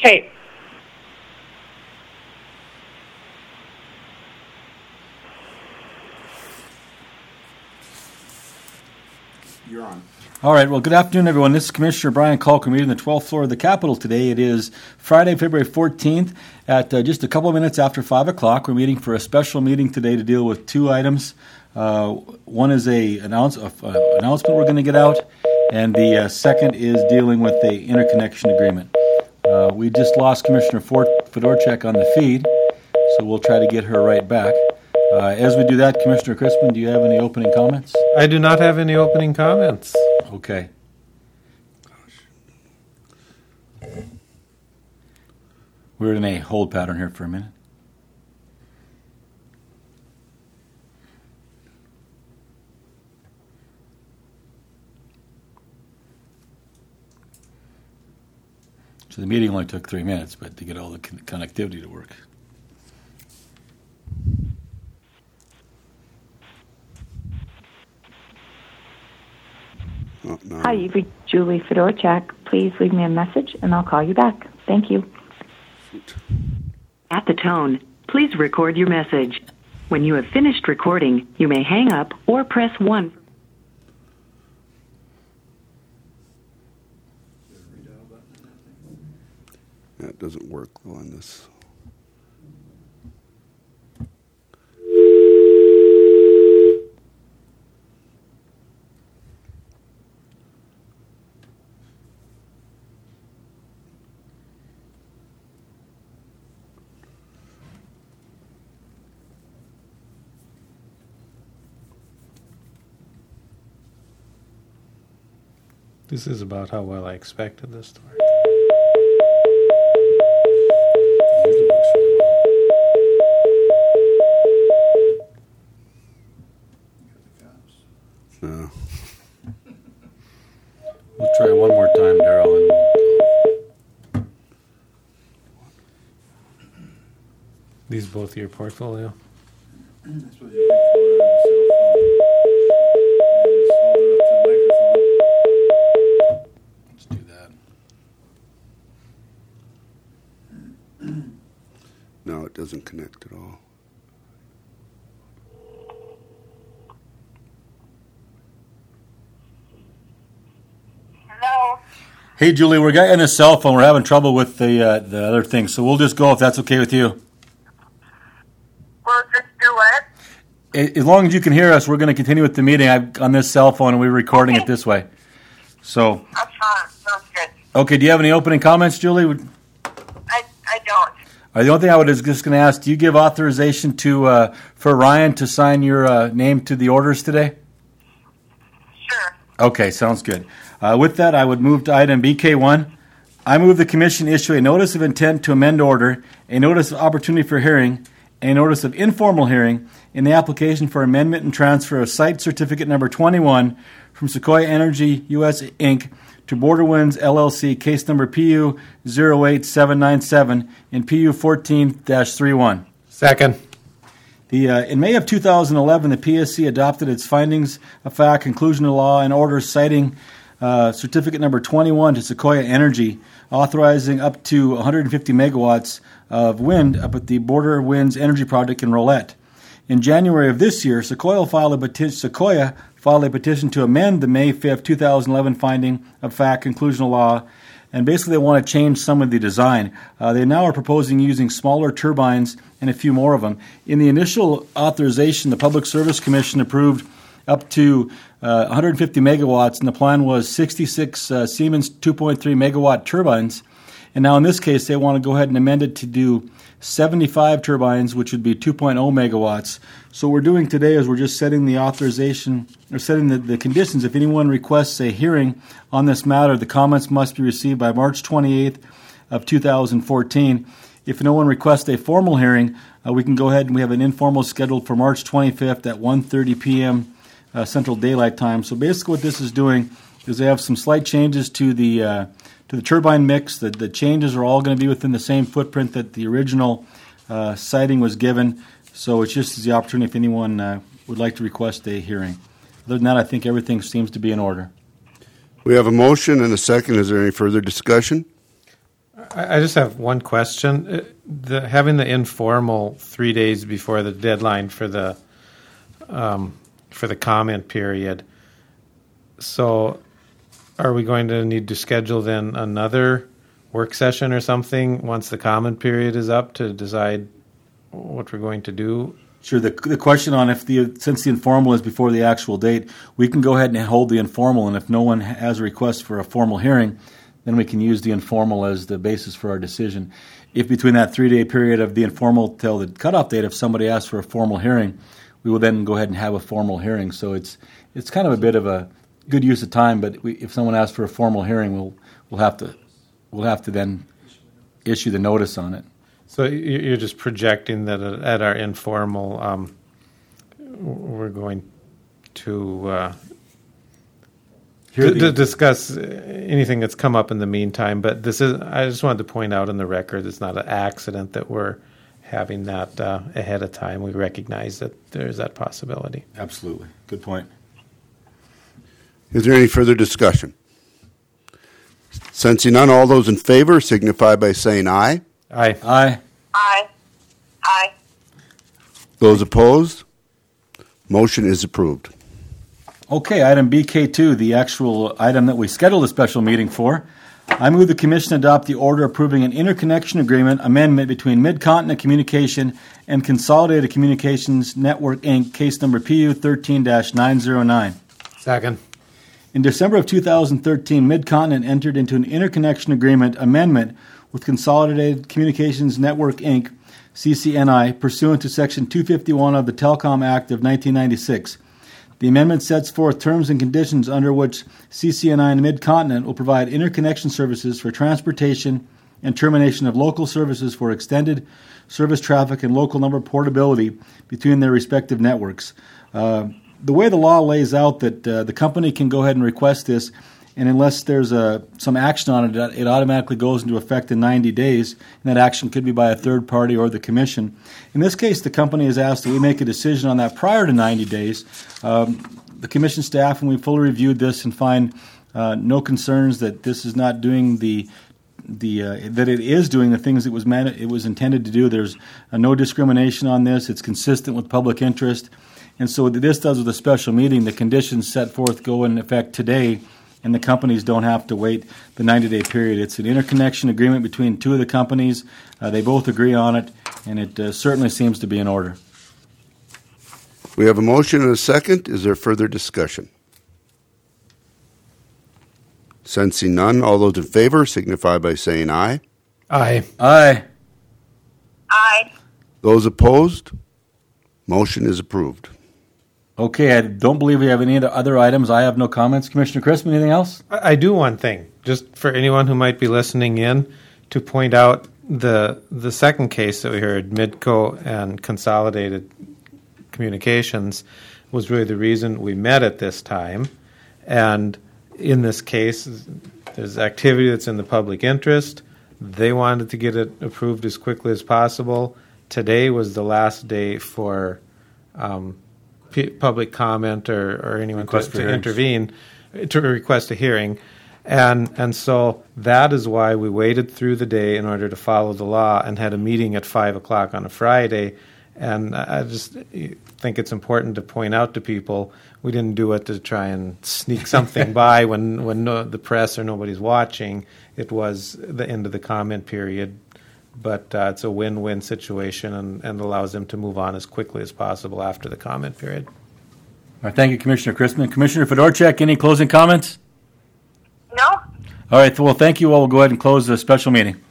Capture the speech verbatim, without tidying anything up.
Okay. You're on. All right. Well, good afternoon, everyone. This is Commissioner Brian Kalk. We're meeting the twelfth floor of the Capitol today. It is Friday, February fourteenth at uh, just a couple of minutes after five o'clock. We're meeting for a special meeting today to deal with two items. Uh, one is a announce, uh, announcement we're going to get out, and the uh, second is dealing with the interconnection agreement. Uh, we just lost Commissioner Fedorchak on the feed, so we'll try to get her right back. Uh, as we do that, Commissioner Crispin, do you have any opening comments? I do not have any opening comments. Okay. We're in a hold pattern here for a minute. So the meeting only took three minutes, but to get all the con- connectivity to work. Oh, no. Hi, you've reached Julie Fedorchak. Please leave me a message, and I'll call you back. Thank you. At the tone, please record your message. When you have finished recording, you may hang up or press one. That doesn't work on this. This is about how well I expected this to work. No. We'll try one more time, Daryl, and we'll... These both your portfolio? Let's do that. No, it doesn't connect at all. Hello. Hey, Julie, we're getting a cell phone. We're having trouble with the uh, the other thing, so we'll just go if that's okay with you. We'll just do it. As long as you can hear us, we're going to continue with the meeting I, on this cell phone, and we're recording it this way. So, That's fine. Sounds good. okay, do you have any opening comments, Julie? I, I don't. Uh, the only thing I was just going to ask, do you give authorization to uh, for Ryan to sign your uh, name to the orders today? Sure. Okay, sounds good. Uh, with that, I would move to item B K one. I move the Commission issue a notice of intent to amend order, a notice of opportunity for hearing, a notice of informal hearing in the application for amendment and transfer of site certificate number twenty-one from Sequoia Energy U S Incorporated to Border Winds L L C, case number P U zero eight seven nine seven and P U fourteen dash thirty-one. Second. The, uh, in May of two thousand eleven, the P S C adopted its findings of fact, conclusion of law, and orders citing uh, certificate number twenty-one to Sequoia Energy, authorizing up to one hundred fifty megawatts of wind up at the Border Winds Energy Project in Rolette. In January of this year, Sequoia filed a petition, Sequoia filed a petition to amend the May fifth, two thousand eleven finding of fact, conclusion of law, and basically they want to change some of the design. Uh, they now are proposing using smaller turbines and a few more of them. In the initial authorization, the Public Service Commission approved up to uh, one hundred fifty megawatts, and the plan was sixty-six uh, Siemens two point three megawatt turbines. And now in this case, they want to go ahead and amend it to do seventy-five turbines, which would be two point oh megawatts. So what we're doing today is we're just setting the authorization, or setting the, the conditions. If anyone requests a hearing on this matter, the comments must be received by March twenty-eighth of two thousand fourteen. If no one requests a formal hearing, uh, we can go ahead and we have an informal scheduled for March twenty-fifth at one thirty p.m. Uh, Central Daylight Time. So basically what this is doing is they have some slight changes to the uh, to the turbine mix. The, the changes are all going to be within the same footprint that the original uh, siting was given. So it's just the opportunity if anyone uh, would like to request a hearing. Other than that, I think everything seems to be in order. We have a motion and a second. Is there any further discussion? I I just have one question. Uh, The, having the informal three days before the deadline for the um, for the comment period. So, are we going to need to schedule then another work session or something once the comment period is up to decide what we're going to do? Sure. The the question on if the since the informal is before the actual date, we can go ahead and hold the informal, and if no one has a request for a formal hearing, then we can use the informal as the basis for our decision. If between that three-day period of the informal till the cutoff date, if somebody asks for a formal hearing, we will then go ahead and have a formal hearing. So it's it's kind of a bit of a good use of time. But we, if someone asks for a formal hearing, we'll we'll have to we'll have to then issue the notice on it. So you're just projecting that at our informal, um, we're going to uh, to, to discuss anything that's come up in the meantime. But this is, I just wanted to point out in the record, it's not an accident that we're having that uh, ahead of time. We recognize that there's that possibility. Absolutely. Good point. Is there any further discussion? Sensing none, all those in favor signify by saying aye. Aye. Aye. Aye. Aye. Those opposed? Motion is approved. Okay, item B K two, the actual item that we scheduled a special meeting for. I move the Commission adopt the order approving an interconnection agreement amendment between Mid-Continent Communication and Consolidated Communications Network, Incorporated, case number P U thirteen dash nine oh nine. Second. In December of two thousand thirteen, Mid-Continent entered into an interconnection agreement amendment with Consolidated Communications Network, Incorporated, C C N I, pursuant to Section two fifty-one of the Telecom Act of nineteen ninety-six. The amendment sets forth terms and conditions under which C C N I and Mid-Continent will provide interconnection services for transportation and termination of local services for extended service traffic and local number portability between their respective networks. Uh, the way the law lays out that uh, the company can go ahead and request this, and unless there's a, some action on it, it automatically goes into effect in ninety days, and that action could be by a third party or the Commission. In this case, the company has asked that we make a decision on that prior to ninety days. Um, the Commission staff, and we fully reviewed this and find uh, no concerns that this is not doing the the uh, that it is doing the things it was meant, it was intended to do. There's uh, no discrimination on this. It's consistent with public interest. And so what this does with a special meeting, the conditions set forth go in effect today, and the companies don't have to wait the ninety-day period. It's an interconnection agreement between two of the companies. Uh, they both agree on it, and it uh, certainly seems to be in order. We have a motion and a second. Is there further discussion? Sensing none, all those in favor signify by saying aye. Aye. Aye. Aye. Those opposed? Motion is approved. Okay, I don't believe we have any other items. I have no comments. Commissioner Crispin, anything else? I I do one thing, just for anyone who might be listening in, to point out the the second case that we heard, Midco and Consolidated Communications, was really the reason we met at this time. And in this case, there's activity that's in the public interest. They wanted to get it approved as quickly as possible. Today was the last day for um, p- public comment or, or anyone to, to intervene, to request a hearing. And and so that is why we waited through the day in order to follow the law and had a meeting at five o'clock on a Friday. And I just think it's important to point out to people we didn't do it to try and sneak something by when, when no, the press or nobody's watching. It was the end of the comment period. But uh, it's a win-win situation and, and allows them to move on as quickly as possible after the comment period. All right, thank you, Commissioner Crispin. Commissioner Fedorchak, any closing comments? No? All right, well, thank you all. We'll go ahead and close the special meeting.